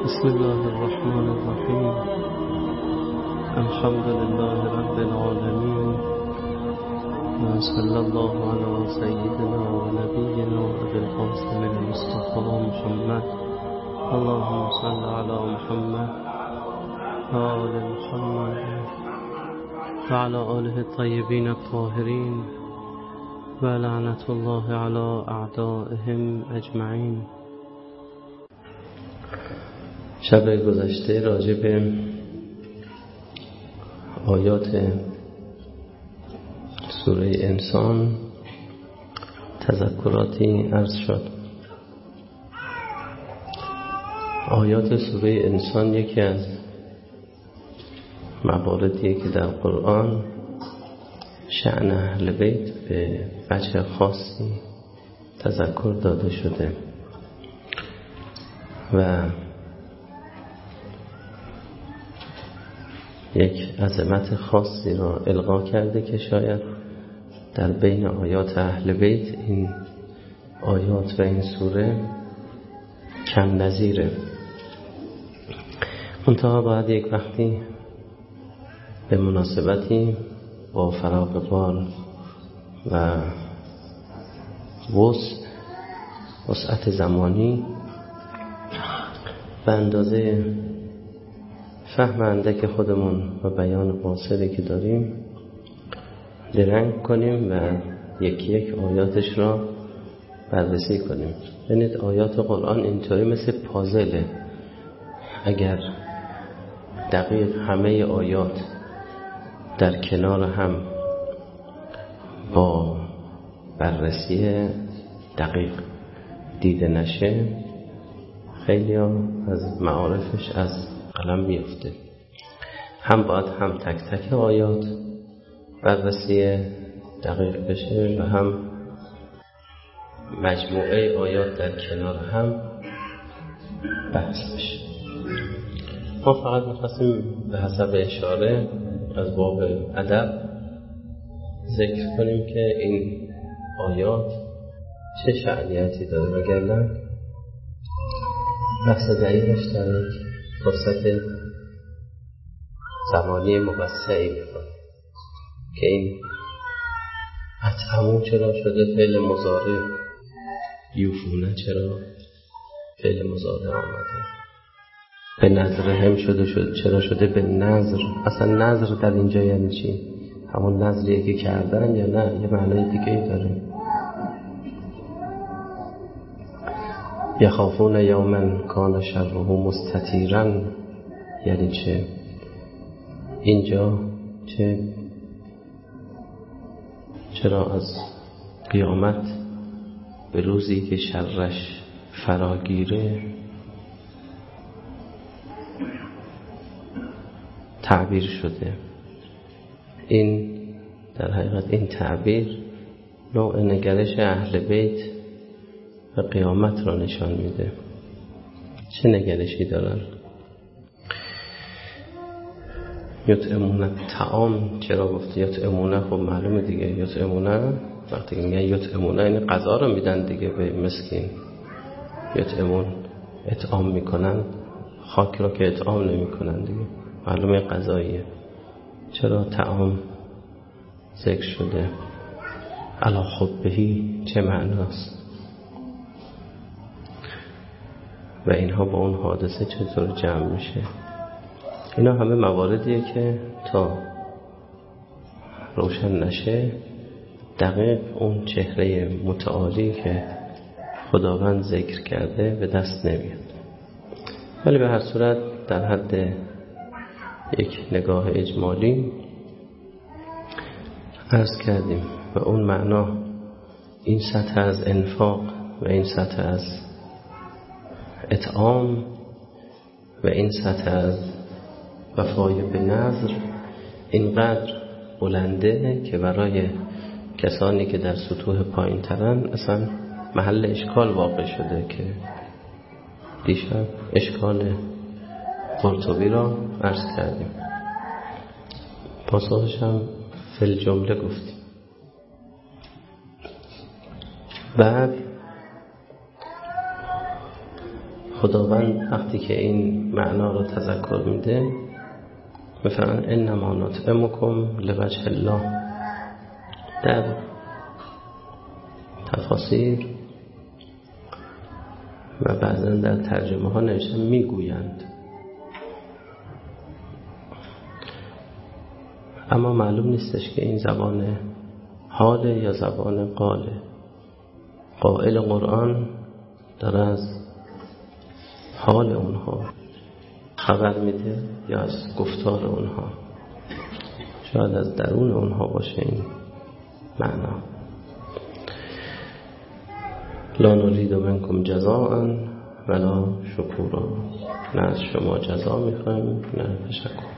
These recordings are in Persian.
بسم الله الرحمن الرحیم. الحمد لله رب العالمین و صلی الله علی سیدنا و نبینا و ابی القاسم المصطفى محمد. اللهم صل علی محمد و آل محمد و علی آله الطیبین الطاهرین و لعنت الله علی اعدائهم اجمعین. شب گذشته راجع به آیات سوره انسان تذکراتی عرض شد. آیات سوره انسان یکی از مواردیه که در قرآن شأن اهل بیت به وجه خاصی تذکر داده شده و یک عظمت خاصی را القا کرده که شاید در بین آیات اهل بیت این آیات و این سوره کم نظیره. منتها باید یک وقتی به مناسبتی با فراغ بال و وسعت زمانی به اندازه فهم اندک خودمون و بیان قاصری که داریم درنگ کنیم و یکی یک آیاتش را بررسی کنیم. ببینید آیات قرآن اینطوری مثل پازله. اگر دقیق همه آیات در کنار هم با بررسی دقیق دیده نشه، خیلی از معارفش از قلم بیفته. هم باید هم تک تک آیات بررسی دقیق بشه و هم مجموعه آیات در کنار هم بحث بشه. ما فقط می‌خواستیم به حسب اشاره از باب ادب ذکر کنیم که این آیات چه شأنیتی داره، وگرنه بحث دقیقش در یک فرصت زمانی موسعی می‌کنه که این اطعمو چرا شده فعل مضارع، یوفونه چرا فعل مضارع آمده، به نظر هم چرا شده به نظر. اصلا نظر در اینجا یعنی چی؟ همون نظریه که کردن یا نه یه معنی دیگه ای داره؟ یخافون یوما کان شره مستطیرا یعنی چه؟ اینجا چرا از قیامت به روزی که شرش فراگیره تعبیر شده؟ این در حقیقت این تعبیر نوع نگرش اهل بیت و قیامت را نشان میده. چه نگرشی دارن؟ یطعمون طعام چرا گفته یطعمون؟ خب معلومه دیگه، یطعمون وقتی میگن یطعمون این غذا رو میدن دیگه به مسکین. یطعمون اطعام میکنن، خاک را که اطعام نمیکنن دیگه، معلومه غذاییه. چرا طعام ذکر شده؟ علی خبهی چه معناست؟ و اینها با اون حادثه چطور جمع میشه؟ اینا همه مواردیه که تا روشن نشه دقیق اون چهره متعالی که خداوند ذکر کرده به دست نمیاد. ولی به هر صورت در حد یک نگاه اجمالی عرض کردیم و اون معنا این سطح از انفاق و این سطح از اطعام و این سطح از وفای به نظر اینقدر بلنده که برای کسانی که در سطوح پایین ترن اصلا محل اشکال واقع شده که دیشب اشکال قرطبی را عرض کردیم. پاسخش هم فی الجمله گفتیم. بعد خداوند وقتی که این معنا رو تذکر میده میفرماید انما نطعمکم لوجه الله. در تفاسیر و بعضا در ترجمه ها نوشته میگویند، اما معلوم نیستش که این زبان حاله یا زبان قاله. قائل قرآن داره از حال اونها خبر میده یا از گفتار اونها، شاید از درون اونها باشه این معنا. لا نرید منکم جزاء ولا شکورا، نه از شما جزا میخوایم نه تشکر.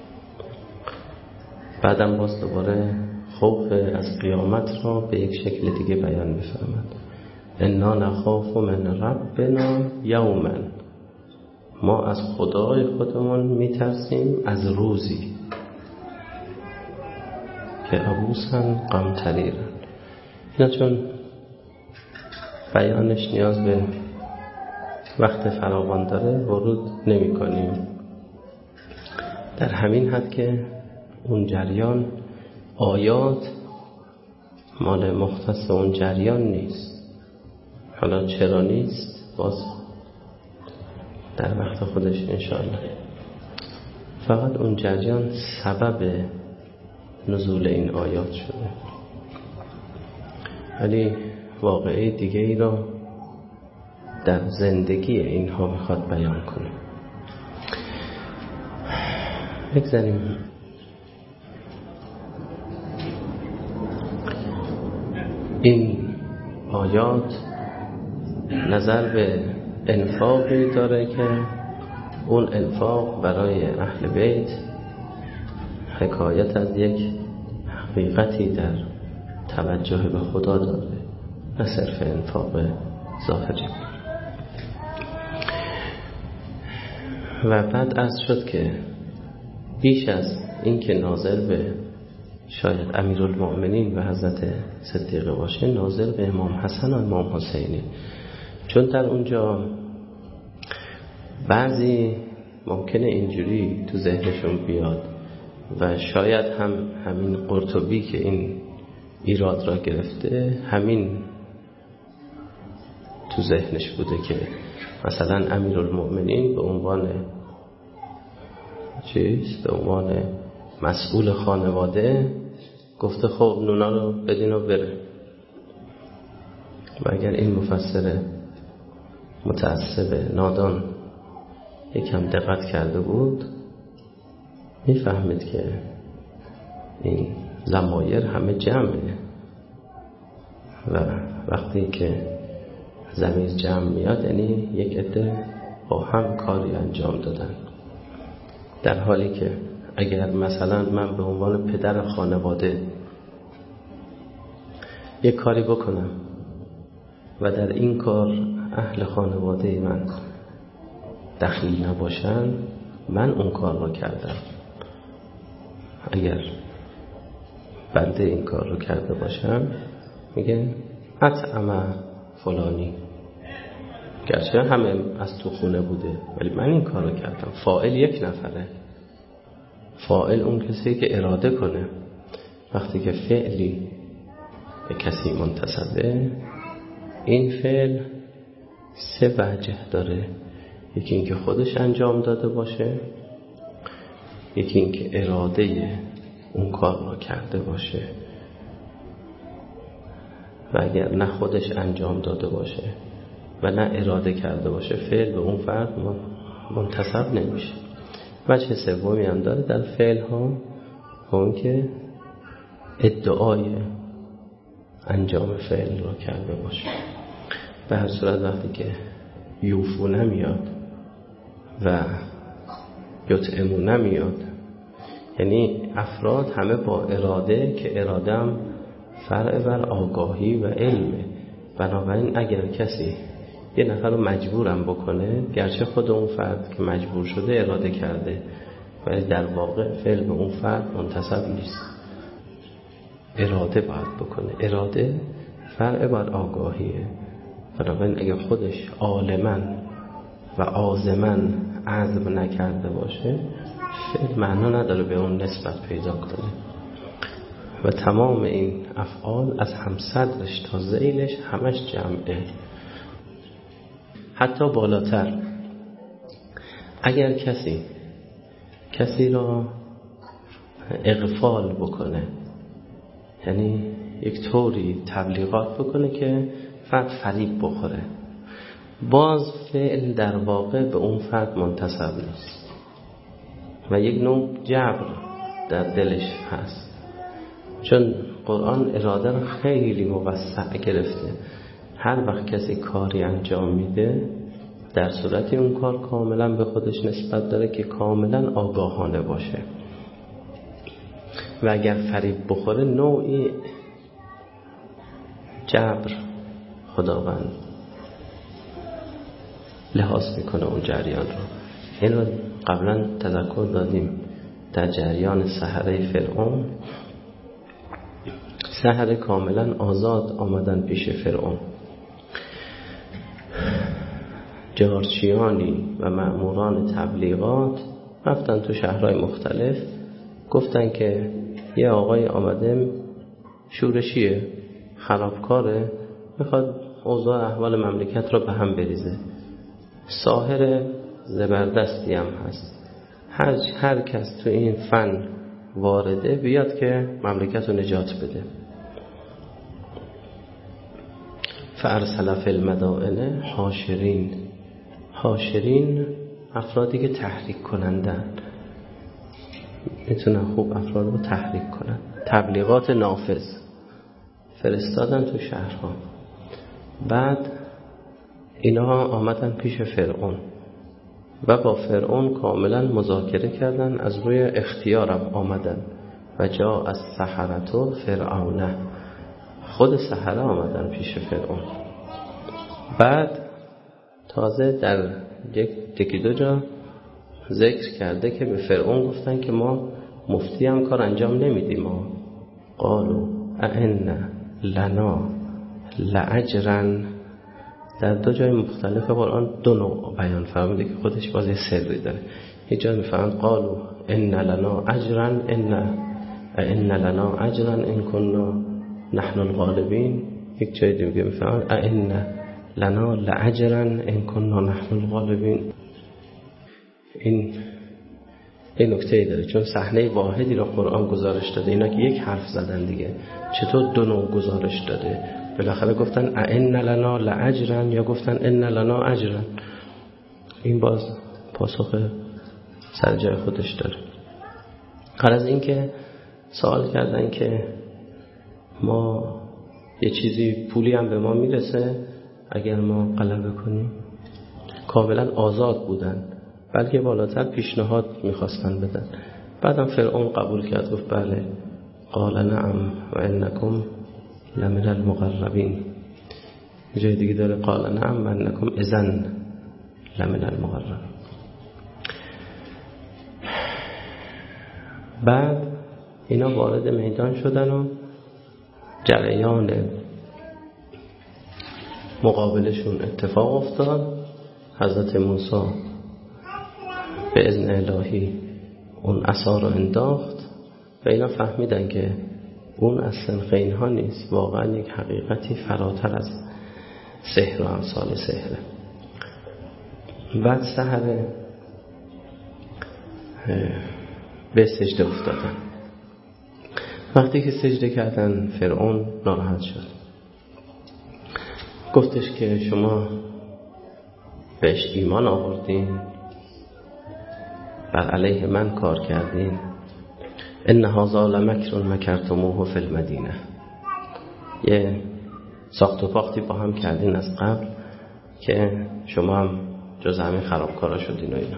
بعدم باز دوباره خوف از قیامت را به یک شکل دیگه بیان میفرماد. انا نخاف من ربنا یوما، ما از خدای خودمون میترسیم از روزی که عبوسن قمطریرن. اینا چون بیانش نیاز به وقت فراوان داره ورود نمی کنیم. در همین حد که اون جریان آیات مال مختص اون جریان نیست. حالا چرا نیست باز در وقت خودش انشاءالله. فقط اون جریان سبب نزول این آیات شده، ولی واقعه دیگه ای را در زندگی اینها میخواد بیان کنه. بگذاریم این آیات نظر به انفاقی داره که اون انفاق برای اهل بیت حکایت از یک حقیقتی در توجه به خدا داره، نه صرف انفاق ظاهری. و بعد عرض شد که بیش از این که ناظر به شاید امیرالمؤمنین و حضرت صدیقه باشه، ناظر به امام حسن و امام حسینی، چون در اونجا بعضی ممکنه اینجوری تو ذهنشون بیاد و شاید همین قرطبی که این ایراد را گرفته همین تو ذهنش بوده که مثلا امیرالمؤمنین به عنوان به عنوان مسئول خانواده گفته خب نونا رو بدین و بره. و اگر این مفسر متعصب نادان یکم دقت کرده بود میفهمید که این ضمایر همه جمعه و وقتی که ضمیر جمع میاد یعنی یک عده با هم کاری انجام دادن، در حالی که اگر مثلا من به عنوان پدر خانواده یک کاری بکنم و در این کار اهل خانواده من دخیل نباشن، من اون کار رو کردم. اگر بنده این کار رو کرده باشم میگه اطعم فلانی، گرچه همه از تو خونه بوده ولی من این کار رو کردم. فاعل یک نفره، فاعل اون کسی که اراده کنه. وقتی که فعلی به کسی منتسبه، این فعل سه وجه داره. یکی این که خودش انجام داده باشه، یکی این که اراده اون کار رو کرده باشه و اگر نه خودش انجام داده باشه و نه اراده کرده باشه فعل به اون فرد منتسب نمیشه. وجه سومی هم داره در فعل ها، اون که ادعای انجام فعل رو کرده باشه. به هر صورت وقتی که یوفو نمیاد و یطعمو نمیاد، یعنی افراد همه با اراده که ارادم فرع بر آگاهی و علمه. بنابراین اگر کسی یه نفر رو مجبورم بکنه، گرچه خود اون فرد که مجبور شده اراده کرده ولی در واقع فعل به اون فرد منتسب نیست. اراده باید بکنه، اراده فرع بر آگاهیه. بنابراین اگر خودش عالماً و عازما عزم نکرده باشه فعل معنا نداره به اون نسبت پیدا کنه و تمام این افعال از هم صدرش تا ذیلش همش جمعه. حتی بالاتر اگر کسی را اغفال بکنه، یعنی یک طوری تبلیغات بکنه که فرد فریب بخوره، باز فعل در واقع به اون فرد منتسب نیست و یک نوع جبر در دلش هست، چون قرآن اراده رو خیلی موسع گرفته. هر وقت کسی کاری انجام میده در صورتی اون کار کاملا به خودش نسبت داره که کاملا آگاهانه باشه و اگر فریب بخوره نوعی جبر خداوند لحاظ میکنه اون جریان رو. این رو قبلا تذکر دادیم در جریان سحره فرعون. سحره کاملا آزاد آمدن پیش فرعون، جارچیانی و مأموران تبلیغات رفتن تو شهرهای مختلف، گفتن که یه آقای آمده شورشیه، خرابکاره، میخواد اوضاع احوال مملکت رو به هم بریزه، ساحر زبردستی هم هست، هر کس تو این فن وارده بیاد که مملکت رو نجات بده. فارسل فی المدائن حاشرین افرادی که تحریک کنندن، میتونن خوب افراد رو تحریک کنن، تبلیغات نافذ فرستادن تو شهرها. بعد اینا آمدن پیش فرعون و با فرعون کاملا مذاکره کردن، از روی اختیارم آمدن و جا از سحرتو فرعونه، خود سحره آمدن پیش فرعون. بعد تازه در یکی دو جا ذکر کرده که به فرعون گفتن که ما مفتی هم کار انجام نمیدیم، ما قالوا ائن لنا لاجرا. در دو جای مختلف قرآن دو نوع بیان فرموده که خودش بازی سری داره. یه جا میفهمن قالوا ان لنا اجرا ان لنا اجرا ان كنا نحن الغالبین، یک جای دیگه میفهمن ان لنا لاجرا ان كنا نحن الغالبین. این نکته داره، چون صحنه واحدی رو قرآن گزارش داده، اینا که یک حرف زدن دیگه چطور دو نوع گزارش داده؟ بالاخره گفتن ان لنا لاجرا یا گفتن ان لنا اجرا؟ این باز پاسخ سر جای خودش داره. غرض این که سوال کردن که ما یه چیزی پولی هم به ما میرسه اگر ما غلبه کنیم؟ کاملا آزاد بودن، بلکه بالاتر پیشنهاد میخواستن بدن. بعدم فرعون قبول کرد، گفت بله. قال نعم و انکم لمن المقربین. جای دیگه داره قال نعم و انکم اذن لمن المقربین. بعد اینا وارد میدان شدن و جریان مقابلشون اتفاق افتاد. حضرت موسی به اذن الهی اون عصا رو انداخت و اینا فهمیدن که اون از سنخ اینها نیست، واقعا یک حقیقتی فراتر از سحر و امثال سحره. بعد سحر به سجده افتادن. وقتی که سجده کردن فرعون ناراحت شد، گفتش که شما بهش ایمان آوردین، بر علیه من کار کردین. ان هذا لمکر مکرتموه فی المدینه. یه ساخت و پاختی با هم کردین از قبل که شما هم جز همه خرابکارا شدین و اینا.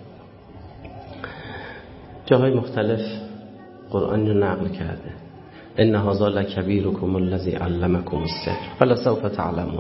جاهای مختلف قرآن رو نقل کرده. ان هذا لکبیرکم الذی علمکم السحر فلسوف تعلمون.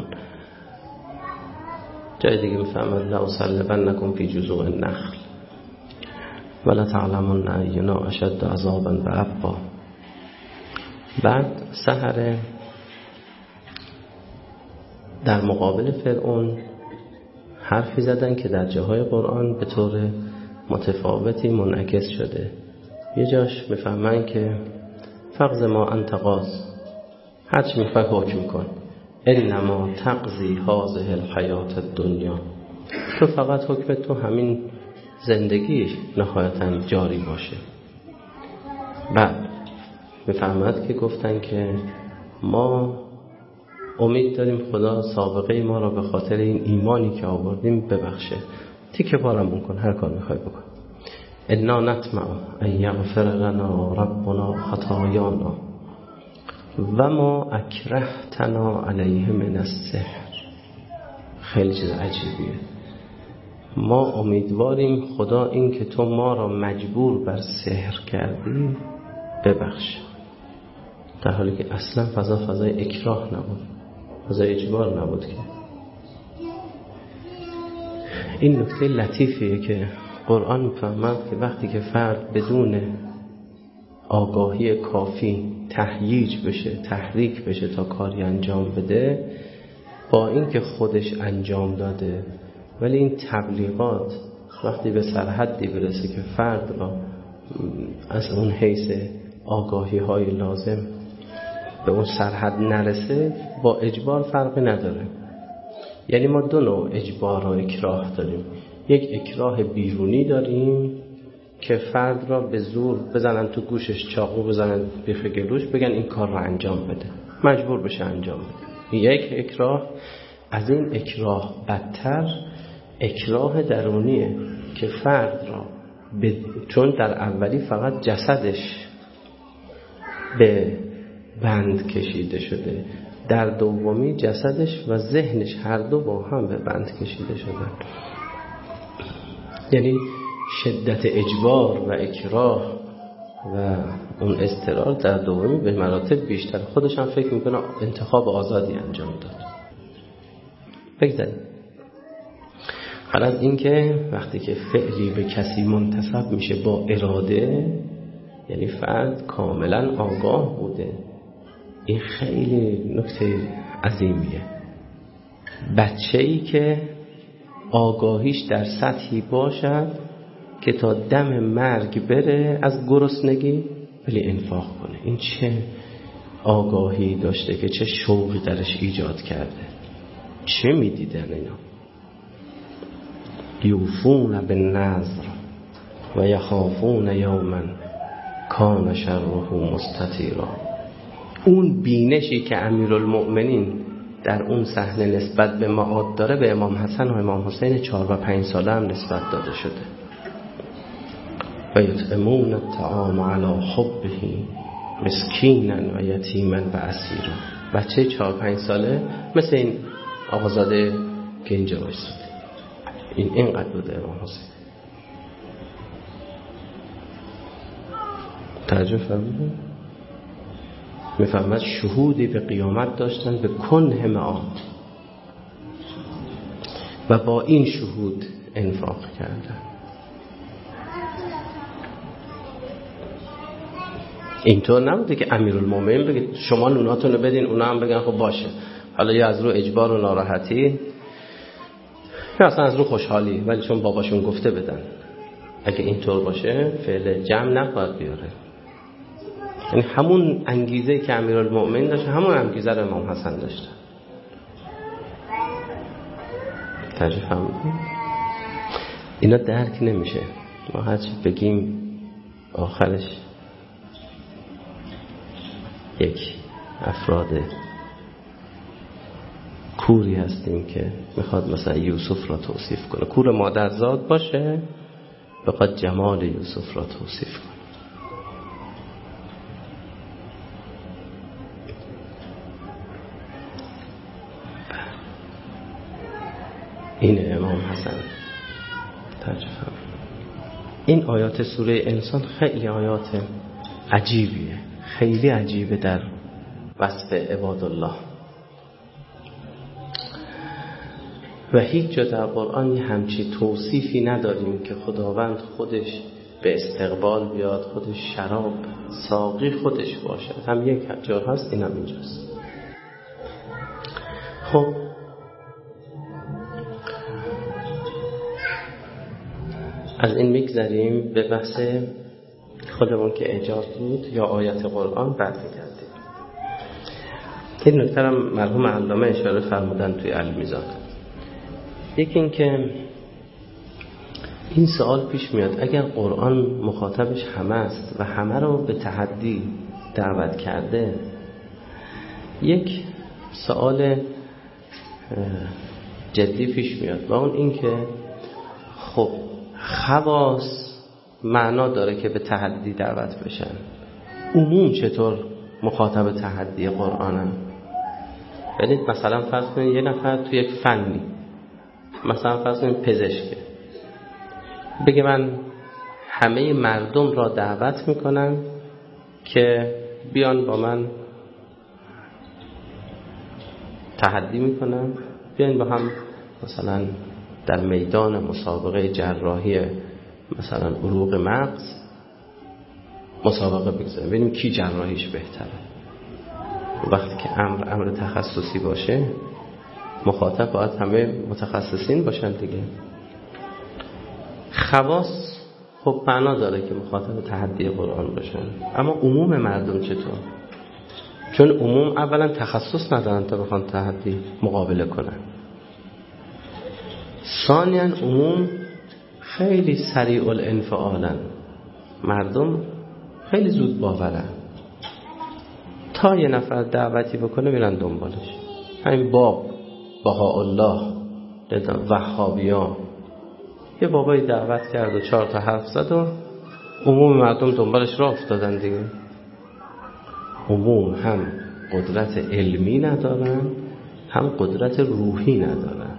جای دیگه میفهمن لأصلبنکم فی جذوع النخل ولتعلمن اینا اشد عذابا و ابقی. بعد سحر در مقابل فرعون حرفی زدن که در جاهای قرآن به طور متفاوتی منعکس شده. یه جاش میفهمن که فقض ما انت قاض، هرچی میخوای حکم کن، انما تقضی هذه الحیات الدنیا، تو فقط حکم تو همین زندگی نهایتاً جاری باشه. بعد میفهمد که گفتن که ما امید داریم خدا سابقه ما را به خاطر این ایمانی که آوردیم ببخشه، تیکه پارمون کن، هر کار میخوای بکن. انا نطمع ان یغفر لنا ربنا خطایانا و ما اکرهتنا علیه من السحر. خیلی چیز عجیبیه. ما امیدواریم خدا این که تو ما را مجبور بر سحر کردی ببخش، در حالی که اصلا فضای اکراه نبود، فضای اجبار نبود. که این نکته لطیفیه که قرآن می‌فهمد که وقتی که فرد بدون آگاهی کافی تهییج بشه، تحریک بشه تا کاری انجام بده، با این که خودش انجام داده، ولی این تبلیغات وقتی به سرحدی برسه که فرد را از اون حیث آگاهی های لازم به اون سرحد نرسه، با اجبار فرقی نداره. یعنی ما دو نوع اجبار و اکراه داریم. یک اکراه بیرونی داریم که فرد را به زور بزنن تو گوشش، چاقو بزنن بیخ گلوش، بگن این کار را انجام بده، مجبور بشه انجام بده. یک اکراه. از این اکراه بدتر اکراه درونیه که فرد را چون در اولی فقط جسدش به بند کشیده شده، در دومی جسدش و ذهنش هر دو با هم به بند کشیده شدن. یعنی شدت اجبار و اکراه و اون اضطرار در دومی به مراتب بیشتر. خودش هم فکر میکنه انتخاب آزادی انجام داد. بگذاریم. غرض این که وقتی که فعلی به کسی منتسب میشه با اراده، یعنی فرد کاملا آگاه بوده. این خیلی نکته عظیمیه. بچه‌ای که آگاهیش در سطحی باشد که تا دم مرگ بره از گرسنگی ولی انفاق کنه، این چه آگاهی داشته که چه شوقی درش ایجاد کرده. چه میدیدن اینا؟ یوفون بالنذر و یخافون یوما کان شره مستطیرا. اون بینشی که امیرالمؤمنین در اون صحنه نسبت به معاد داره به امام حسن و امام حسین 4 و 5 ساله هم نسبت داده شده. و یطعمون الطعام علی حبه مسکینا و یتیما و اسیرا. بچه 4-5 ساله مثل این آقازاده که اینجا وایساده، اینقدر بوده امام حسین. توجه فرمودید؟ میفهمد شهودی به قیامت داشتن به کنه معاد و با این شهود انفاق کردن. اینطور نبوده که امیرالمومنین بگه شما نوناتونو بدین، اونا هم بگن خب باشه، حالا یا از رو اجبار و ناراحتی یا اصلا از رو خوشحالی، ولی چون باباشون گفته بدن. اگه اینطور باشه فعل جمع نباید بیاره. یعنی همون انگیزه که امیرالمومنین داشت همون انگیزه رو امام حسن داشت. ترجیح فهمیدیم؟ اینا درک نمیشه. ما هرچی بگیم آخرش یک افراد کوری هستیم که میخواد مثلا یوسف را توصیف کنه، کور مادرزاد باشه بخواد جمال یوسف را توصیف کنه. این امام حسن ترجمه. این آیات سوره انسان خیلی آیات عجیبیه، خیلی عجیبه در وصف عباد الله و هیچ جا در قرآن همچی توصیفی نداریم که خداوند خودش به استقبال بیاد، خودش شراب ساقی خودش باشد. هم یک جا هست، این هم اینجاست. خب از این میگذریم به بحث خودمون که اعجاز بود یا آیت قرآن برمیگردیم. این نکته هم مرحوم علامه اشاره فرمودن توی المیزان. یکی این که این سوال پیش میاد اگر قرآن مخاطبش همه است و همه رو به تحدی دعوت کرده، یک سوال جدی پیش میاد و اون این که خب خواص معنا داره که به تحدی دعوت بشن، عموم چطور مخاطب تحدی قرآنن؟ یعنی مثلا فرض کنید یه نفر توی یک فنی، مثلا فرض کنید پزشکه، بگه من همه مردم را دعوت میکنم که بیان با من تحدی میکنم، بیان با هم مثلا در میدان مسابقه جراحی مثلا عروق مغز مسابقه بگذاریم ببینیم کی جراحیش بهتره. وقتی که امر تخصصی باشه مخاطب باید همه متخصصین باشن دیگه. خواص خب معنا داره که مخاطب تحدی قرآن باشن، اما عموم مردم چطور؟ چون عموم اولا تخصص ندارن تا بخوان تحدی مقابله کنن، ثانیاً عموم خیلی سریع الانفعالن، مردم خیلی زود باورن، تا یه نفر دعوتی بکنه میرن دنبالش. همین باب بهاءالله وهابیان، یه بابایی دعوت کرد و 4 تا حرف زد و عموم مردم دنبالش راه افتادن دیگه. عموم هم قدرت علمی ندارن هم قدرت روحی ندارن،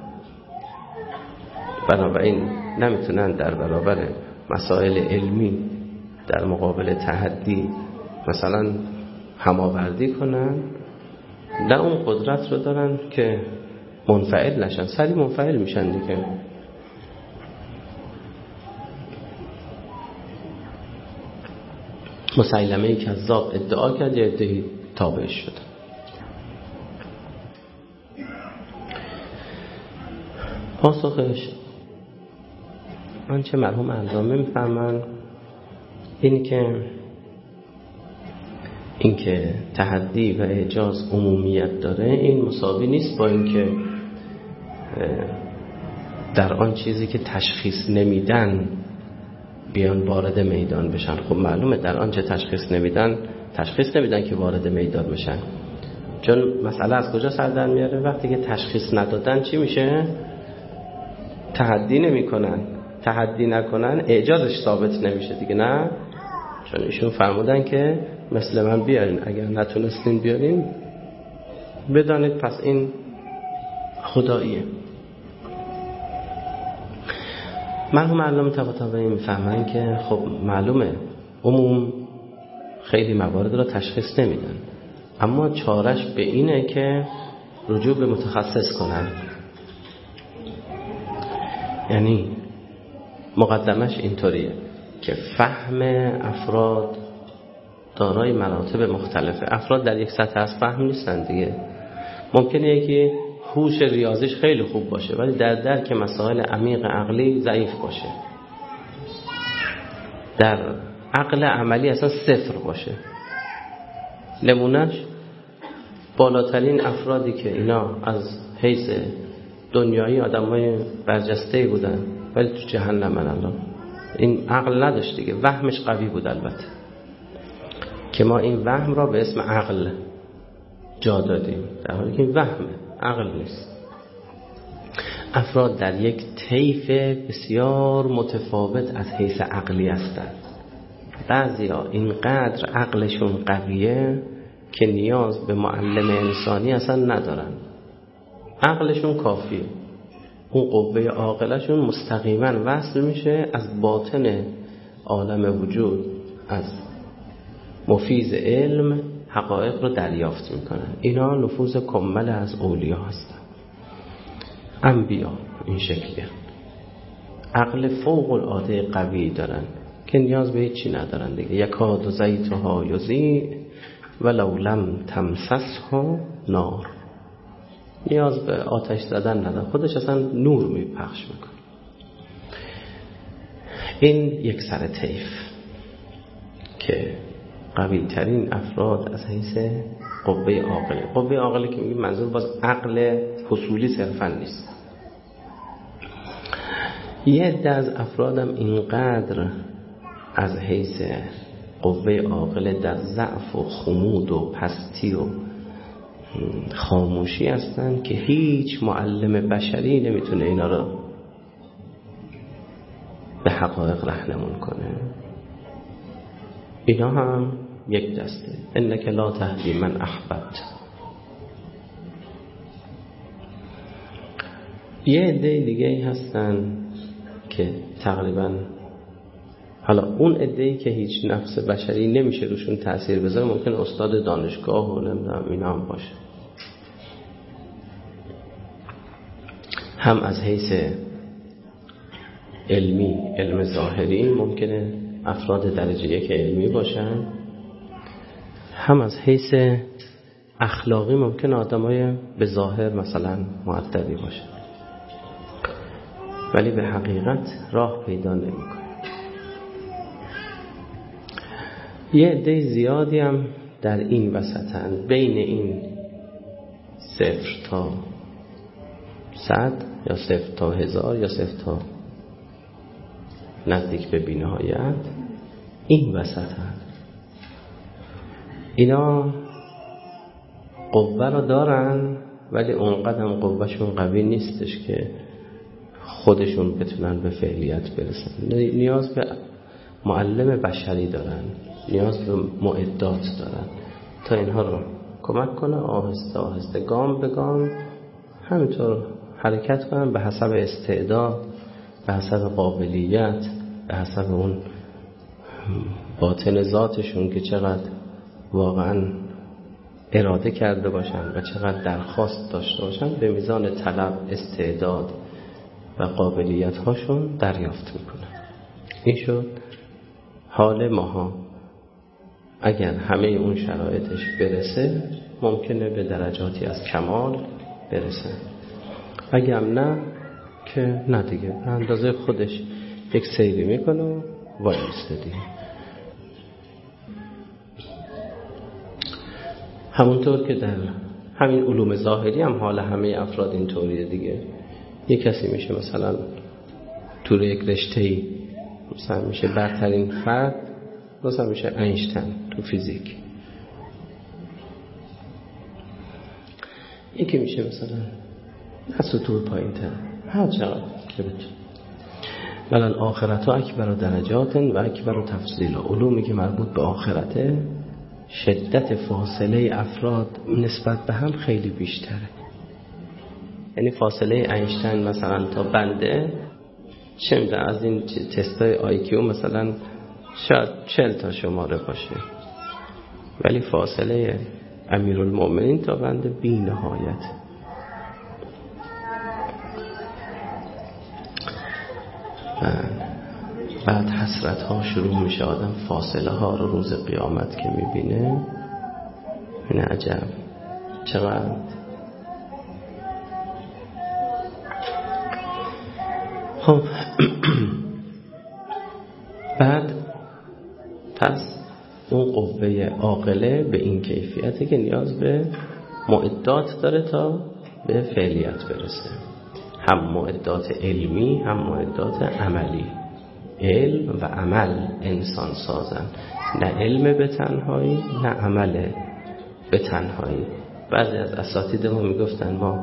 بنابراین نمیتونن در برابر مسائل علمی در مقابل تحدی مثلا هماوردی کنن، نه اون قدرت رو دارن که منفعل نشن، سریع منفعل میشن دیگه. مسیلمه کذاب ادعا کرد، یه ادعای تابعش شد. پاسخش آنچه مرحوم علامه میفهمن این که تحدی و اعجاز عمومیت داره، این مساوی نیست با این که در آن چیزی که تشخیص نمیدن بیان وارد میدان بشن. خب معلومه در آنچه تشخیص نمیدن که وارد میدان بشن، چون مسئله از کجا سر در میاره؟ وقتی که تشخیص ندادن چی میشه؟ تحدی نمیکنن، تحدی نکنن اعجازش ثابت نمیشه دیگه، نه؟ چون ایشون فرمودن که مثل من بیارین، اگر نتونستین بیارین بدانید پس این خداییه. مرحوم علامه طباطبایی میفهمن که خب معلومه عموم خیلی موارد رو تشخیص نمیدن، اما چارش به اینه که رجوع به متخصص کنن. یعنی مقدمش اینطوریه که فهم افراد دارای مراتب مختلفه. افراد در یک سطح از فهم نیستن دیگه. ممکنه یکی هوش ریاضیش خیلی خوب باشه ولی در درک مسائل عمیق عقلی ضعیف باشه، در عقل عملی اصلا صفر باشه. نمونهش بالاترین افرادی که اینا از حیث دنیایی آدمای برجسته‌ای بودن ولی تو جهنم الان، این عقل نداشت دیگه، وهمش قوی بود. البته که ما این وهم را به اسم عقل جا دادیم، در حالی که این وهمه، عقل نیست. افراد در یک طیف بسیار متفاوت از حیث عقلی هستند. بعضیا اینقدر عقلشون قویه که نیاز به معلم انسانی اصلا ندارن، عقلشون کافیه. اون قوه عاقلشون مستقیما وصل میشه از باطن عالم وجود، از مفیز علم حقایق رو دریافت میکنن. اینا نفوذ کامل از اولیاء هستن. انبیا این شکلیه، عقل فوق العاده قوی دارن که نیاز به هیچی ندارن دیگه. یکاد زیتها یضیء ولو لم تمسسه نار، نیاز به آتش زدن نداره، خودش اصلا نور میپخش میکنه. این یک سر طیف که قوی ترین افراد از حیث قوه عاقله. قوه عاقله که میگیم منظور باز عقل حصولی صرفا نیست. یه عده از افرادم اینقدر از حیث قوه عاقله در ضعف و خمود و پستی و خاموشی هستن که هیچ معلم بشری نمیتونه اینا رو به حقایق راهنمون کنه. اینا هم یک دسته. انک لا تهدی من احببت. یه عده دیگه هستن که تقریبا حالا اون عده‌ای که هیچ نفس بشری نمیشه روشون تأثیر بذاره، ممکن استاد دانشگاه و نمیدونم اینا هم باشه. هم از حیث علمی، علم ظاهری ممکنه افراد درجه یک علمی باشن، هم از حیث اخلاقی ممکنه آدمای به ظاهر مثلا مؤدبی باشن ولی به حقیقت راه پیدا نمی‌کنه. یه عده زیادی هم در این وسطن، بین این 0 تا 100 یا 0 تا 1000 یا 0 تا نزدیک به بی‌نهایت، این وسطن. اینا قوه رو دارن ولی اونقدر هم قوهشون قوی نیستش که خودشون بتونن به فعلیت برسن. نیاز به معلم بشری دارن، نیاز به معدات دارن تا اینها رو کمک کنه آهسته آهسته گام به گام همینطور حرکت کنن به حسب استعداد، به حسب قابلیت، به حسب اون باطن ذاتشون که چقدر واقعا اراده کرده باشن و چقدر درخواست داشته باشن، به میزان طلب، استعداد و قابلیت هاشون دریافت میکنن. این شد حال ماها. اگر همه اون شرایطش برسه ممکنه به درجاتی از کمال برسه، اگر نه که نه دیگه، به اندازه خودش یک سیری میکنه و وایسته دیگه. همونطور که در همین علوم ظاهری هم حال همه افراد این طوریه دیگه. یک کسی میشه مثلا تو یک رشته‌ای مثلا میشه برترین فرد، مثلا میشه اینشتین تو فیزیک، یکی میشه مثلا دست تو پایین تر، هر چقدر که بتون. بل الاخرت اکبر درجات و اکبر تفضیل. علومی که مربوط به آخرته شدت فاصله افراد نسبت به هم خیلی بیشتره. یعنی فاصله اینشتین مثلا تا بنده چه میدونم از این تستای آیکیو مثلا شاید 40 تا شماره باشه، ولی فاصله امیرالمؤمنین تا بنده بی نهایت. بعد حسرت ها شروع میشه، آدم فاصله ها رو روز قیامت که میبینه این عجب چقدر خب. بعد پس اون قوه عاقله به این کیفیته که نیاز به معدات داره تا به فعلیت برسه، هم معدات علمی هم معدات عملی. علم و عمل انسان سازن، نه علم به تنهایی نه عمل به تنهایی. بعضی از اساتید ما میگفتن، ما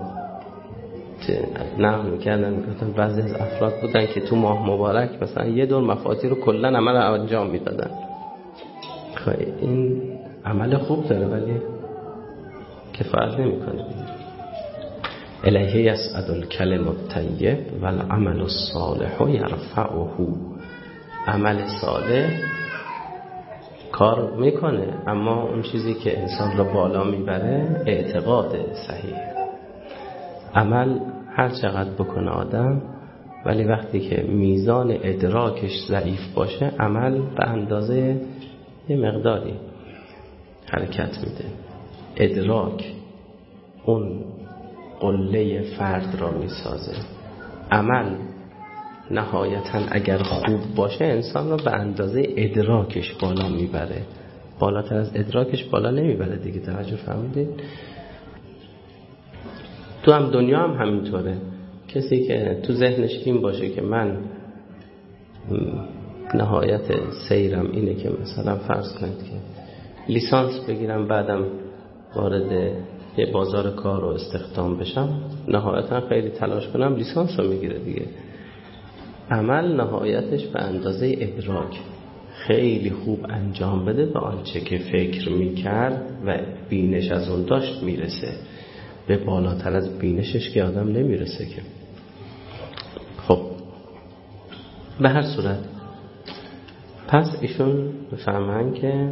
نقل میکردن، میگفتن بعضی از افراد بودن که تو ماه مبارک مثلا یه دور مفاتیح رو کلن عمل انجام میدادن. خب این عمل خوب داره ولی کفایت نمیکنه. الیه یصعد الکلم الطیب والعمل الصالح یرفعه. عمل صالح کار میکنه، اما اون چیزی که انسان رو بالا میبره اعتقاد صحیح. عمل هر چقدر بکنه آدم، ولی وقتی که میزان ادراکش ضعیف باشه عمل به اندازه یه مقداری حرکت میده. ادراک اون قله فرد را میسازه، عمل نهایتا اگر خوب باشه انسان رو به اندازه ادراکش بالا میبره، بالاتر از ادراکش بالا نمیبره دیگه. توجه فرمودید؟ تو هم دنیا هم همینطوره. کسی که تو ذهنش این باشه که من نهایت سیرم اینه که مثلا فرض کنید که لیسانس بگیرم بعدم وارد یه بازار کار و استخدام بشم، نهایتا خیلی تلاش کنم لیسانس رو میگیره دیگه. عمل نهایتش به اندازه ادراک خیلی خوب انجام بده به آنچه که فکر میکرد و بینش از اون داشت میرسه. به بالاتر از بینشش که آدم نمیرسه که. خب به هر صورت پس ایشون بفهمن که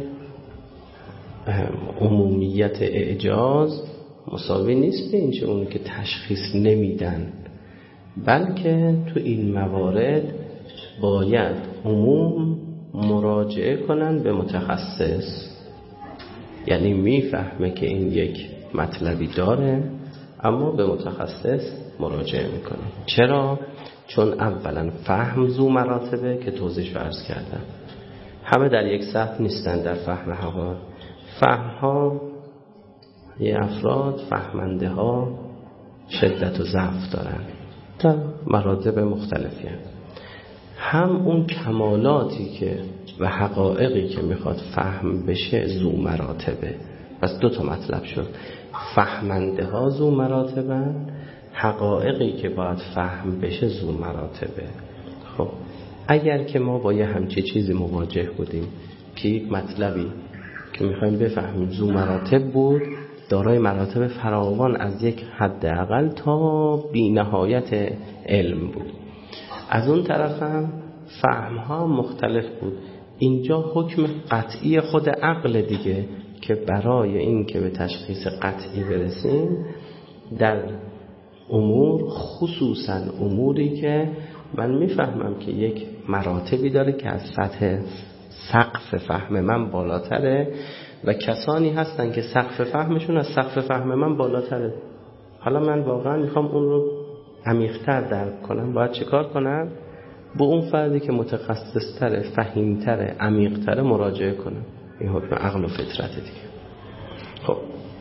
عمومیت اعجاز مساوی نیست به اینچه اونی که تشخیص نمیدن، بلکه تو این موارد باید عموم مراجعه کنن به متخصص. یعنی میفهمه که این یک مطلبی داره اما به متخصص مراجعه میکنه. چرا؟ چون اولا فهم ذو مراتبه که توضیح عرض کردم. همه در یک سطح نیستن در فهم حقایق. فهم ها یه افراد فهمنده ها شدت و ضعف دارن در مراتب مختلفی هم اون کمالاتی که و حقایقی که میخواد فهم بشه ذو مراتبه. پس دو تا مطلب شد، فهمنده ها ذو مراتبن، حقایقی که باید فهم بشه ذو مراتبه. خب اگر که ما با یه همچی چیزی مواجه بودیم که یک مطلبی که میخوایم بفهمیم ذو مراتب بود، دارای مراتب فراوان از یک حد اقل تا بی نهایت علم بود، از اون طرف هم فهم ها مختلف بود. اینجا حکم قطعی خود عقل دیگه که برای این که به تشخیص قطعی برسیم در امور، خصوصا اموری که من میفهمم که یک مراتبی داره که از سطح سقف فهم من بالاتره و کسانی هستن که سقف فهمشون از سقف فهم من بالاتره. حالا من واقعا میخوام اون رو عمیق‌تر درک کنم، باید چه کار کنم؟ با اون فردی که متخصص‌تره، فهیم‌تره، عمیق‌تره مراجعه کنم. این حکم عقل و فطرت دیگه. خب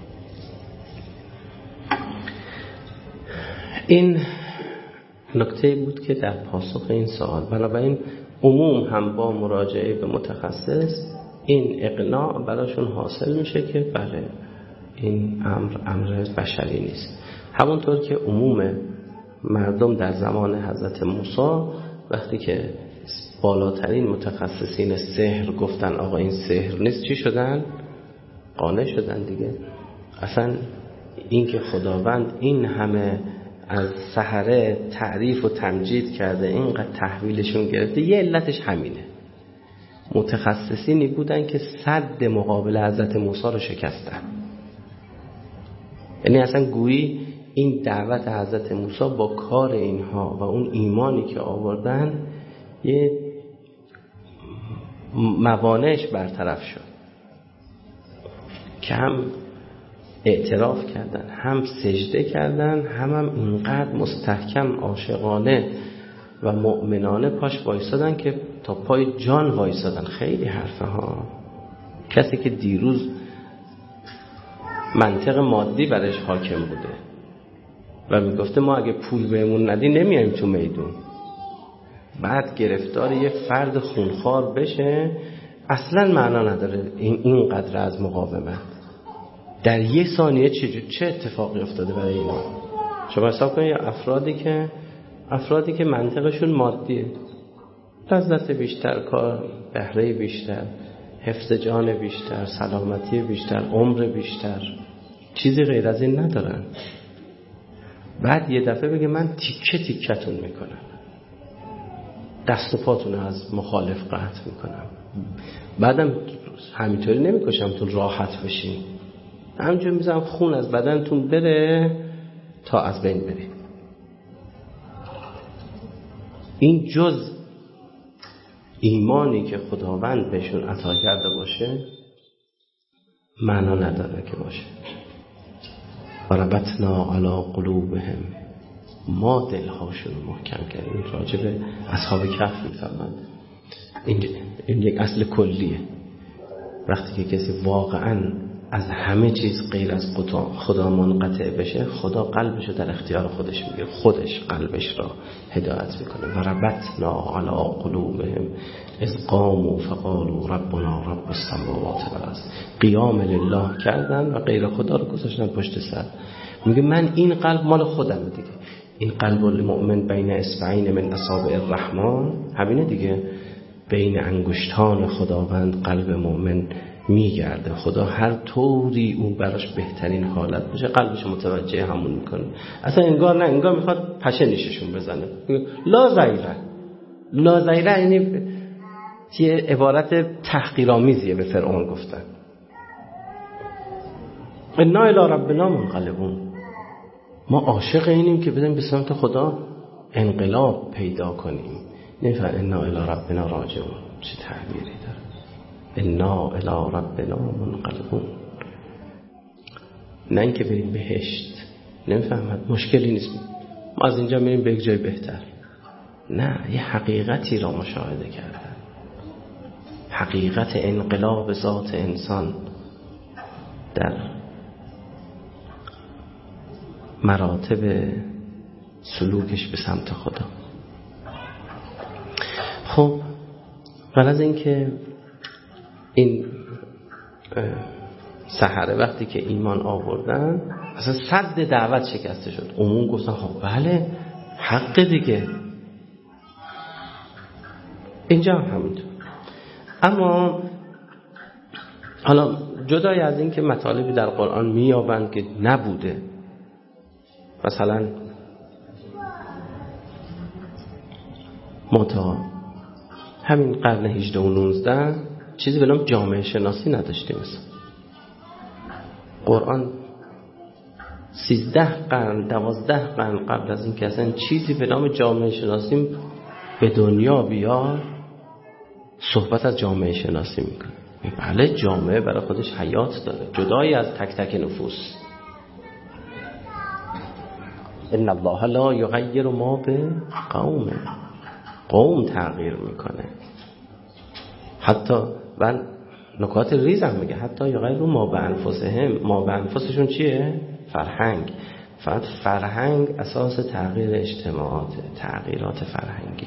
این نکته بود که در پاسخ این سوال. بنابراین عموم هم با مراجعه به متخصص این اقناع براشون حاصل میشه که بله این امر بشری نیست. همونطور که عموم مردم در زمان حضرت موسی وقتی که بالاترین متخصصین سحر گفتن آقا این سحر نیست، چی شدن؟ قانع شدن دیگه. اصلا این که خداوند این همه از سحره تعریف و تمجید کرده، اینقدر تحویلشون گرفته، یه علتش همینه. متخصصینی بودن که سد مقابل حضرت موسی رو شکستن. یعنی اصلا گویی این دعوت حضرت موسی با کار اینها و اون ایمانی که آوردن یه موانعش برطرف شد که هم اعتراف کردن، هم سجده کردن، هم اینقدر مستحکم عاشقانه و مؤمنانه پاش وایسادن که تا پای جان وایسادن. خیلی حرفه ها. کسی که دیروز منطق مادی برش حاکم بوده و میگفته ما اگه پول بهمون ندی نمیایم تو میدون، بعد گرفتار یه فرد خونخوار بشه، اصلا معنا نداره اینقدر از مقاومت. در یه ثانیه چه اتفاقی افتاده برای اینا؟ شما حساب کنید افرادی که منطقشون مادیه، لذت بیشتر، کار بهره بیشتر، حفظ جان بیشتر، سلامتی بیشتر، عمر بیشتر، چیزی غیر از این ندارن. بعد یه دفعه بگه من تیکه تیکتون میکنم، دست و پاتون از مخالف قطع میکنم، بعدم همینطوری نمیکشم تون راحت بشین، همینجور میذارم خون از بدنتون بره تا از بین بری. این جز ایمانی که خداوند بهشون عطا کرده باشه معنا نداره که باشه. وربطنا علی قلوبهم ما دلهاشون محکم کردیم. راجع به اصحاب کهف میفرماند این یک اصل کلیه. وقتی که کسی واقعا از همه چیز غیر از خدا منقطع بشه، خدا قلبش رو در اختیار خودش میگیره، خودش قلبش را هدایت میکنه. و ربطنا علی قلوبهم اذ قاموا فقالوا ربنا رب السماوات والارض. قیام لله کردن و غیر خدا رو گذاشتن پشت سر. میگه من این قلب مال خودم دیگه. این قلب المؤمن بین اصبعین من اصابع الرحمن، همینه دیگه، بین انگشتان خداوند قلب مؤمن میگرده. خدا هر طوری اون براش بهترین حالت باشه قلبش متوجه همون میکنه. اصلا انگار میخواد پشه نیششون بزنه. لا زیره یعنی یه عبارت تحقیرآمیزیه به فرعون گفتن. انا الی ربنا منقلبون. ما عاشق اینیم که بدیم به سمت خدا انقلاب پیدا کنیم. نفر انا الی ربنا راجعون، چه تعبیری داره؟ انا الی ربنا منقلبون. نه اینکه بریم بهشت، نمیفهمد مشکلی نیست ما از اینجا میریم به یک جای بهتر. نه، یه حقیقتی را مشاهده کردن، حقیقت انقلاب ذات انسان در مراتب سلوکش به سمت خدا. خب قبل از اینکه این سحره وقتی که ایمان آوردن اصلا صد دعوت شکسته شد. عموم گفتن خب بله حق دیگه. اینجا همینطور. اما حالا جدای از این که مطالبی در قرآن میابند که نبوده، مثلا ما تا همین قرن 18 و 19 چیزی به نام جامعه شناسی نداشتیم. قرآن 13 قرن 12 قرن قبل از این که اصلا چیزی به نام جامعه شناسی به دنیا بیاد صحبت از جامعه شناسی میکنه. بله جامعه برای خودش حیات داره جدای از تک تک نفوس. ان الله لا یغیر ما به قوم تغییر میکنه. حتی و نکات ریزم میگه حتی یغیر ما به انفسهم. ما به انفسشون چیه؟ فرهنگ. فقط فرهنگ اساس تغییر اجتماعات، تغییرات فرهنگی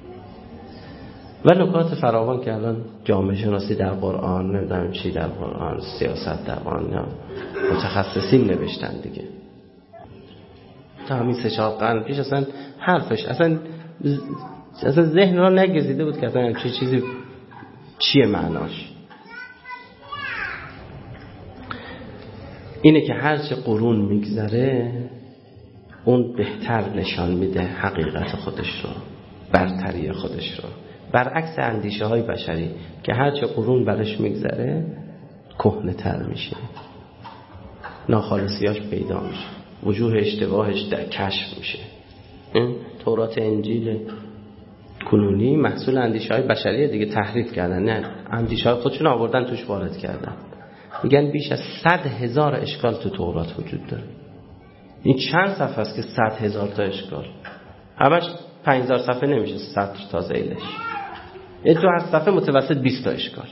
و نکات فراوان که الان جامعه شناسی در قرآن، نمیدونم چی در قرآن، سیاست در قرآن، یا متخصصین نوشتن دیگه. تا همین 3-4 قرن پیش اصلا حرفش اصلا ذهن را نگزیده بود که اصلا چه چیزی چیه معناش. اینه که هرچه قرون میگذره اون بهتر نشان میده حقیقت خودش رو، برتری خودش رو، برعکس اندیشه های بشری که هرچه قرون برش میگذره کهنه تر میشه، ناخالصیاش پیدا میشه، وجوه اشتباهش در کشف میشه. تورات انجیل کنونی محصول اندیشه های بشریه دیگه، تحریف کردن، نه اندیشه های خودشون آوردن توش وارد کردن. میگن بیش از 100,000 اشکال تو تورات وجود داره. این چند صفحه است که 100,000 تا اشکال، همش 5000 صفحه نمیشه 100 تا ذیلش. این تو هر صفحه متوسط 20 تا اشکال.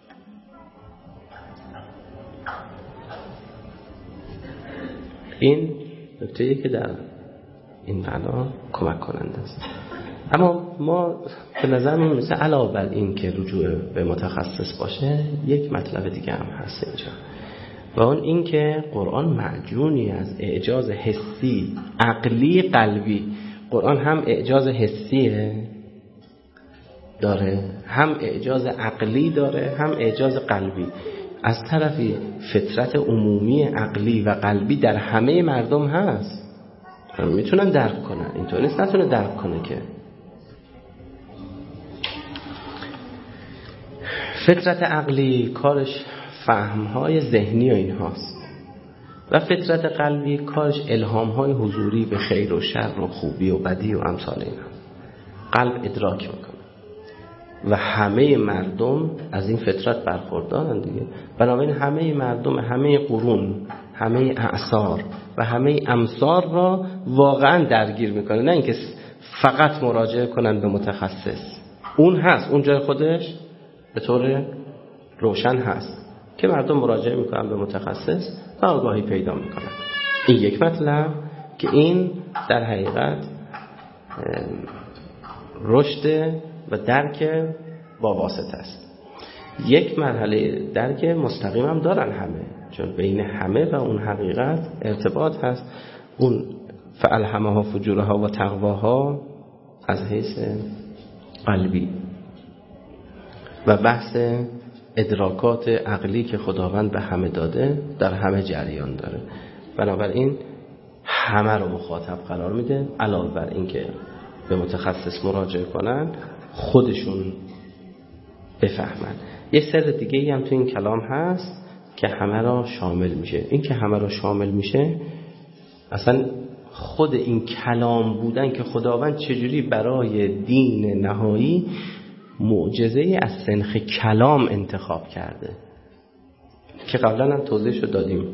این نکته‌ای که در این معنا کمک کننده است. اما ما به نظر من مثل علاوه بر این که رجوع به متخصص باشه یک مطلب دیگه هم هست اینجا، و اون این که قرآن معجونی از اعجاز حسی، عقلی، قلبی. قرآن هم اعجاز حسیه داره، هم اعجاز عقلی داره، هم اعجاز قلبی. از طرفی فطرت عمومی عقلی و قلبی در همه مردم هست، میتونن درک کنن، اینطور نیست نتونه درک کنه که. فطرت عقلی کارش فهمهای ذهنی و این هاست، و فطرت قلبی کارش الهامهای حضوری به خیر و شر و خوبی و بدی و امثال این هاست. قلب ادراک میکنه. و همه مردم از این فطرت برخوردارن دیگه. بنابراین همه مردم، همه قرون، همه اعصار و همه امصار را واقعا درگیر میکنه، نه اینکه فقط مراجعه کنن به متخصص. اون هست، اون جای خودش به طور روشن هست که مردم مراجعه میکنن به متخصص و آگاهی پیدا میکنن. این یک مطلب که این در حقیقت رشد و درک با واسطه است. یک مرحله درک مستقیم هم دارن همه، چون بین همه و اون حقیقت ارتباط هست. اون فالهمها فجورها و تقواها از حیث قلبی و بحث ادراکات عقلی که خداوند به همه داده در همه جریان داره. بنابراین همه رو مخاطب قرار میده، علاوه بر این که به متخصص مراجعه کنن خودشون بفهمن. یه سر دیگه هم تو این کلام هست که همه را شامل میشه. این که همه را شامل میشه اصلا خود این کلام بودن که خداوند چجوری برای دین نهایی معجزه از سنخ کلام انتخاب کرده که قبلا هم توضیحش رو دادیم.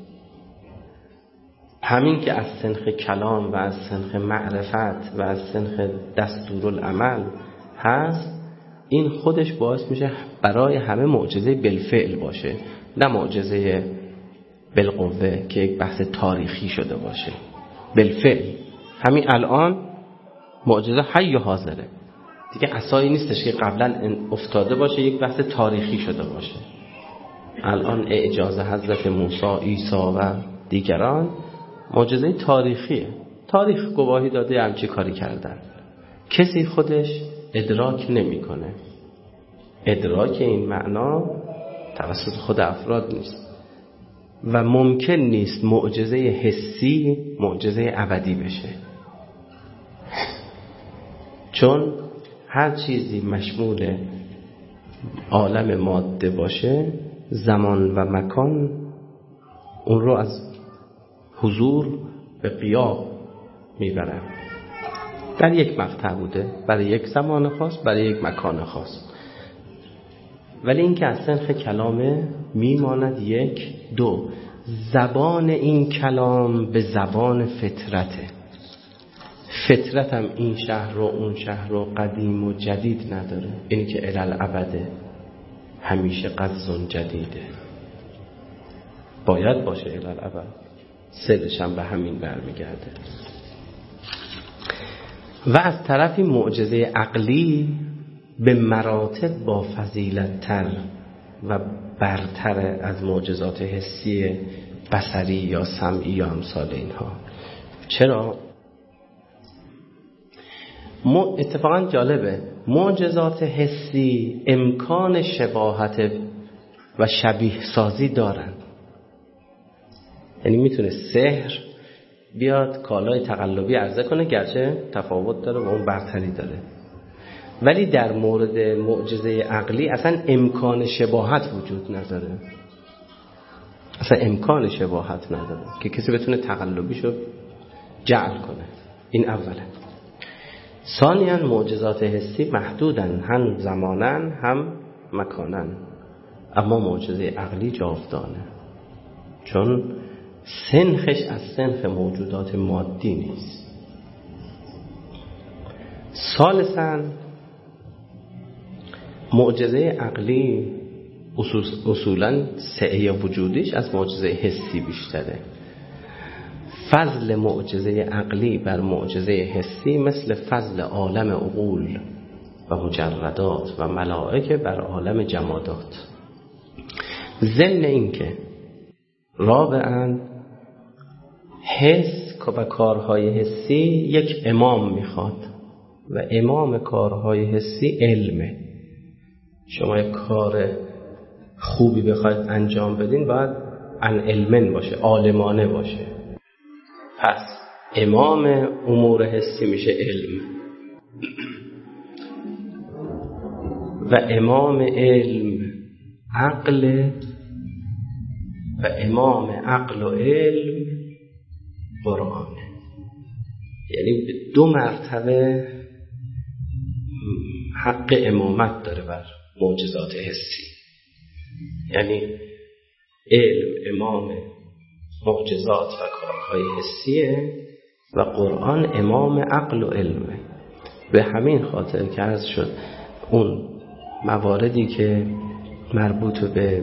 همین که از سنخ کلام و از سنخ معرفت و از سنخ دستورالعمل هست، این خودش باعث میشه برای همه معجزه بالفعل باشه، نه معجزه بالقوه که یک بحث تاریخی شده باشه. بالفعل همین الان معجزه حی و حاضره دیگه، عصایی نیستش که قبلا افتاده باشه یک بحث تاریخی شده باشه. الان اعجاز حضرت موسی، عیسی و دیگران معجزه تاریخیه. تاریخ گواهی داده همچی کاری کردن، کسی خودش ادراک نمیکنه. ادراک این معنا توسط خود افراد نیست و ممکن نیست معجزه حسی معجزه ابدی بشه، چون هر چیزی مشمول عالم ماده باشه زمان و مکان اون رو از حضور به غیاب میبره. در یک مقطع بوده، برای یک زمان خاص، برای یک مکان خاص. ولی این که از سنخ کلامه میماند یک. دو، زبان این کلام به زبان فطرته. فطرت هم این شهر و اون شهر و قدیم و جدید نداره، اینی که الالعبده، همیشه قدزون جدیده، باید باشه الالعبد، سرش هم به همین برمیگرده. و از طرفی معجزه عقلی به مراتب با فضیلت تر و برتر از معجزات حسی بصری یا سمعی یا امثال اینها. چرا؟ اتفاقا جالبه، معجزات حسی امکان شباهت و شبیه سازی دارن. یعنی میتونه سحر بیاد کالای تقلبی عرضه کنه، گرچه تفاوت داره و اون برتری داره، ولی در مورد معجزه عقلی اصلا امکان شباهت وجود نداره. اصلا امکان شباهت نداره که کسی بتونه تقلبیشو جعل کنه. این اوله. ثانیاً معجزات حسی محدودن، هم زمانن هم مکانن، اما معجزه عقلی جاودانه، چون سنخش از سنخ موجودات مادی نیست. ثالثاً معجزه عقلی اصولاً سعی وجودیش از معجزه حسی بیشتره. فضل معجزه عقلی بر معجزه حسی مثل فضل عالم عقول و مجردات و ملائکه بر عالم جمادات. ضمن این که رابعاً حس و کارهای حسی یک امام میخواد و امام کارهای حسی علمه. شما یک کار خوبی بخواید انجام بدین باید عن علمن باشه، عالمانه باشه. پس امام امور حسی میشه علم و امام علم عقل و امام عقل و علم قرآنه. یعنی به دو مرتبه حق امامت داره بر معجزات حسی. یعنی علم امام معجزات و کارهای حسیه و قرآن امام عقل و علمه. به همین خاطر که عرض شد اون مواردی که مربوط به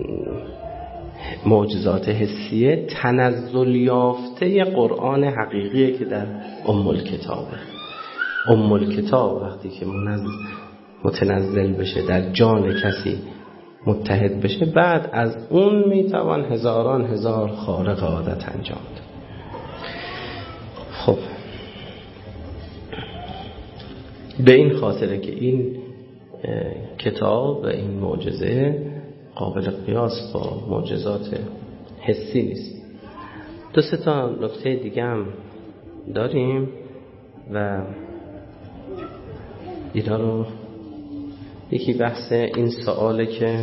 معجزات حسیه تنزل یافته قرآن حقیقیه که در ام الکتابه. ام الکتاب وقتی که متنزل بشه در جان کسی متحد بشه، بعد از اون میتوان هزاران هزار خارق عادت انجام داد. خب به این خاطره که این کتاب و این معجزه قابل قیاس با معجزات حسی نیست. دو سه تا نکته دیگه هم داریم و اینا رو، یکی بحث این سواله که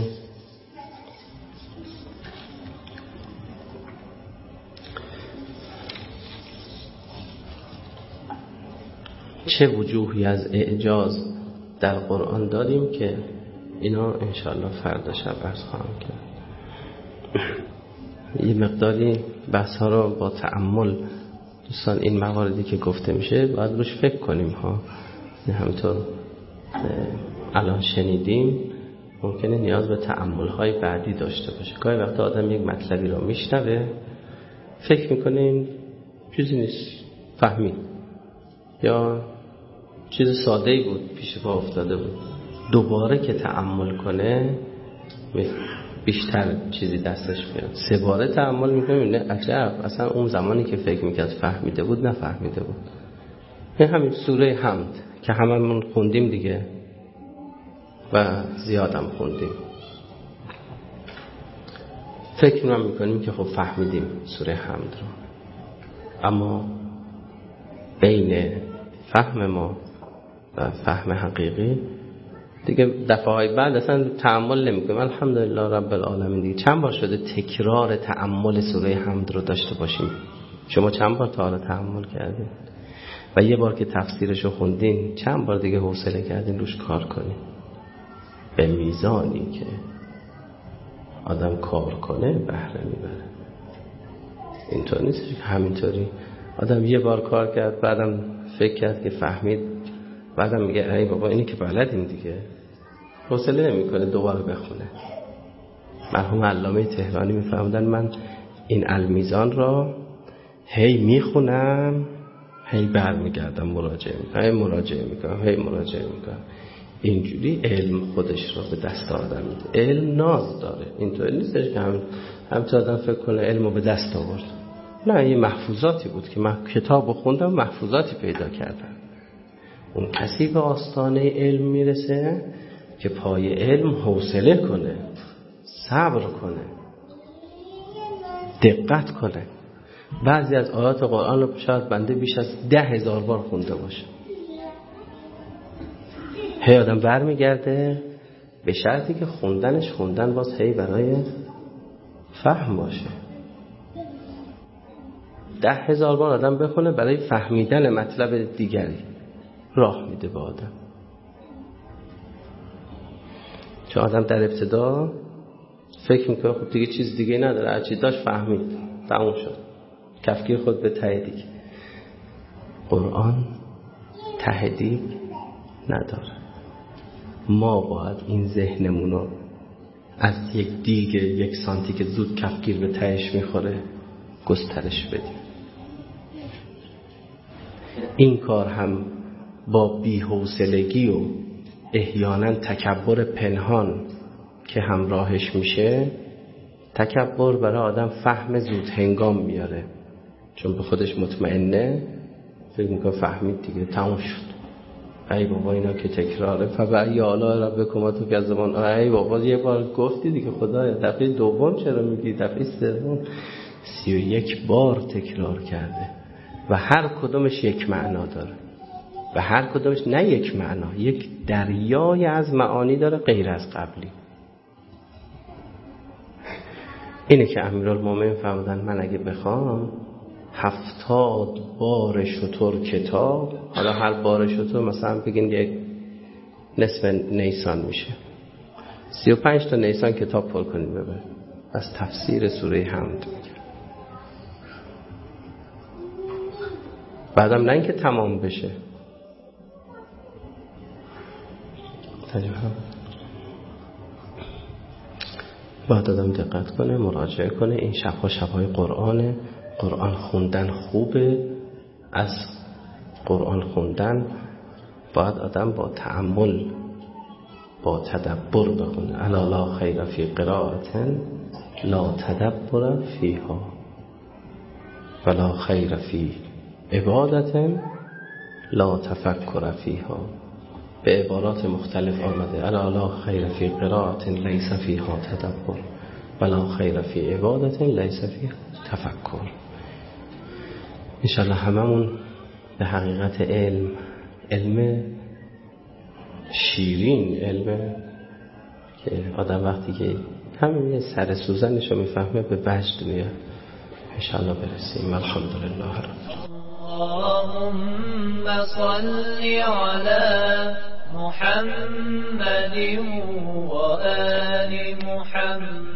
چه وجوهی از اعجاز در قرآن داریم که اینا انشاءالله فردا شب عرض خواهم کرد. یه مقداری بحث ها رو با تأمل دوستان، این مواردی که گفته میشه باید روش فکر کنیم ها. همینطور الان شنیدیم ممکنه نیاز به تأمل های بعدی داشته باشه. گاهی وقتا آدم یک مطلبی رو میشنوه فکر میکنه این چیزی نیست، فهمید، یا چیز ساده‌ای بود پیش پا افتاده بود، دوباره که تأمل کنه بیشتر چیزی دستش میاد. 3 باره تأمل میکنه میبینه عجب، اصلا اون زمانی که فکر میکرد فهمیده بود نفهمیده بود. این همین سوره حمد که هممون خوندیم دیگه و زیادم خوندیم، فکر میکنیم که خب فهمیدیم سوره حمد رو، اما بین فهم ما و فهم حقیقی دیگه دفعه‌های بعد اصلا تأمل نمی‌کنیم. الحمدلله رب العالمین. دیگه چند بار شده تکرار تأمل سوره حمد رو داشته باشیم؟ شما چند بار تا حالا تأمل کردین؟ و یه بار که تفسیرش رو خوندین چند بار دیگه حوصله کردین روش کار کنین؟ به میزانی که آدم کار کنه بهره میبره. اینطور نیست که همینطوری آدم یه بار کار کرد بعدم فکر کرد که فهمید، بعدم میگه ای بابا اینی که بلدیم دیگه، حوصله نمیکنه دوباره بخونه. مرحوم علامه تهرانی میفرمودن من این المیزان را هی میخونم هی برمیگردم مراجعه میکنم، اینجوری علم خودش رو به دست آدم میده. علم ناز داره، اینطوری نیستش که همینطور آدم فکر کنه علم رو به دست آورد. نه، یه محفوظاتی بود که من کتاب رو خوندم محفوظاتی پیدا کردم. اون کسی به آستانه علم میرسه که پای علم حوصله کنه، صبر کنه، دقت کنه. بعضی از آیات قرآن رو شاید بنده بیش از 10,000 بار خونده باشه. هی آدم برمیگرده، به شرطی که خوندن باز هی برای فهم باشه. 10,000 بار آدم بخونه برای فهمیدن مطلب دیگری، راه میده به آدم. چون آدم در ابتدا فکر میکنه خب دیگه چیز دیگه نداره، هرچی داشت فهمید، تموم شد، کفگیر خود به ته دیگه. قرآن ته دیگ نداره. ما باید این ذهنمون رو از یک دیگ 1 سانتی که زود کفگیر به تهش میخوره گسترش بدیم. این کار هم با بی‌حوصلگی و احیانا تکبر پنهان که همراهش میشه. تکبر برای آدم فهم زود هنگام میاره، چون به خودش مطمئنه، فکر میکنه فهمید دیگه تموم شد. ای بابا اینا که تکراره، فبأی آلاء ربکما تکذبان. ای بابا یه بار گفتی دیگه خدایا، دفعه دوم چرا میگی؟ دفعه سوم 31 بار تکرار کرده و هر کدومش یک معنا داره و هر کدومش نه یک معنا، یک دریای از معانی داره غیر از قبلی. اینه که امیرالمومنین فرمودن من اگه بخوام 70 بار شتر کتاب، حالا هر بار شتر مثلا بگین یک نصف نیسان میشه. 35 تا نیسان کتاب پر کنید ببین. از تفسیر سوره حمد میگه. بعدم نه اینکه تمام بشه. باید آدم دقت کنه، مراجعه کنه. این شبها شبهای قرآنه. قرآن خوندن خوبه. از قرآن خوندن باید آدم با تأمل، با تدبر بخونه. الا لا خیر فی قراءة لا تدبر فیها ولا خیر فی عبادة لا تفکر فیها. به عبارات مختلف آمده. الا لا خیر فی قراءة لیس فیها تدبر ولا خیر فی عبادة لیس فیها تفکر. انشاءالله هممون به حقیقت علم شیرین، علم که آدم وقتی که همین یه سر سوزنشو میفهمه به وجد میاد، انشاءالله برسیم. الحمدلله رب. اللهم صل على محمد وآل محمد.